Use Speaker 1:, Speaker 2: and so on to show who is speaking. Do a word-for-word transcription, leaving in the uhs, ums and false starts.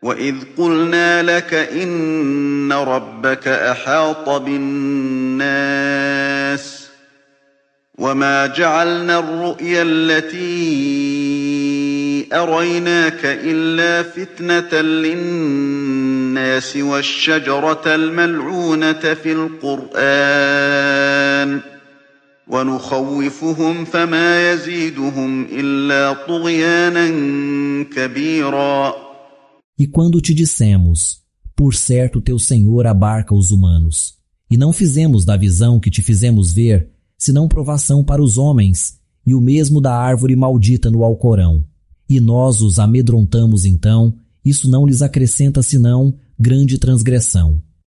Speaker 1: وَإِذْ قُلْنَا لَكَ إِنَّ رَبَّكَ أَحَاطَ بِالنَّاسِ وَمَا جَعَلْنَا الرُّؤْيَا الَّتِي أَرَيْنَاكَ إِلَّا فِتْنَةً لِّلنَّاسِ وَالشَّجَرَةَ الْمَلْعُونَةَ فِي الْقُرْآنِ وَنُخَوِّفُهُمْ فَمَا يَزِيدُهُمْ إِلَّا طُغْيَانًا كَبِيرًا.
Speaker 2: E quando te dissemos, por certo teu Senhor abarca os humanos, e não fizemos da visão que te fizemos ver, senão provação para os homens, e o mesmo da árvore maldita no Alcorão. E nós os amedrontamos então, isso não lhes acrescenta senão grande transgressão.